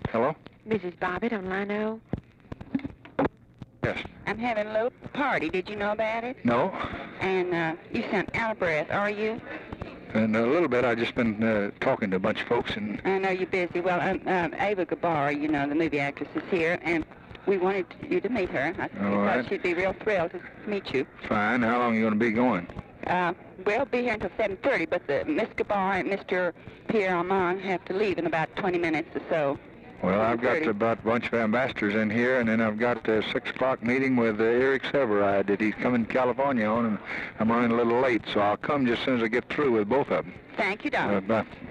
Hello? Mrs. Bobbitt on line O. Yes. I'm having a little party. Did you know about it? No. And you sound out of breath, are you? And a little bit. I've just been talking to a bunch of folks, and I know you're busy. Well, Ava Gabbard, you know, the movie actress, is here, and we wanted you to meet her. I thought she'd be real thrilled to meet you. Fine. How long are you going to be going? We'll be here until 7:30, but Miss Gabbard and Mr. Pierre Armand have to leave in about 20 minutes or so. Well, I've got about a bunch of ambassadors in here, and then I've got a 6 o'clock meeting with Eric Severide that he's coming to California on, and I'm running a little late, so I'll come just as soon as I get through with both of them. Thank you, darling. Bye.